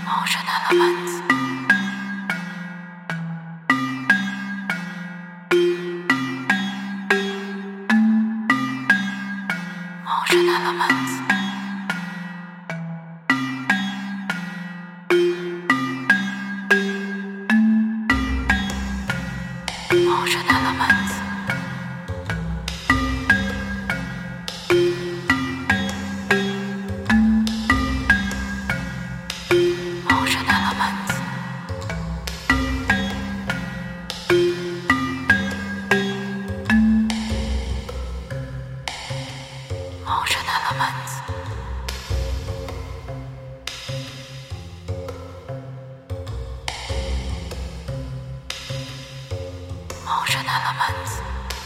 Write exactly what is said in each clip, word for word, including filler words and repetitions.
Ocean elements. Ocean elements. Ocean elements. Ocean elements. Ocean elements. Ocean elements.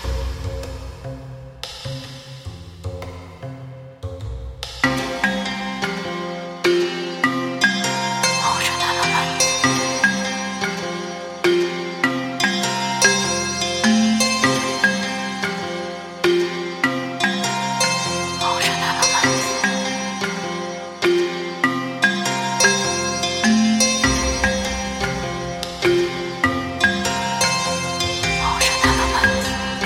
Ocean elements. Ocean elements. Ocean elements.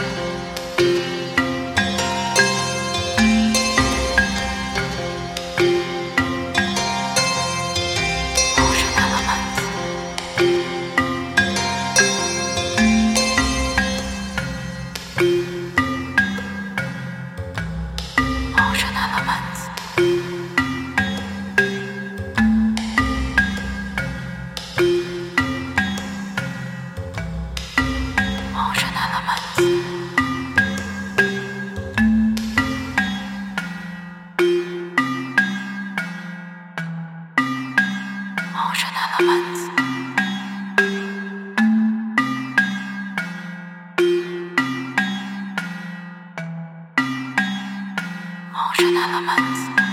Ocean elements. Ocean elements. Ocean elements. Ocean elements. Ocean elements.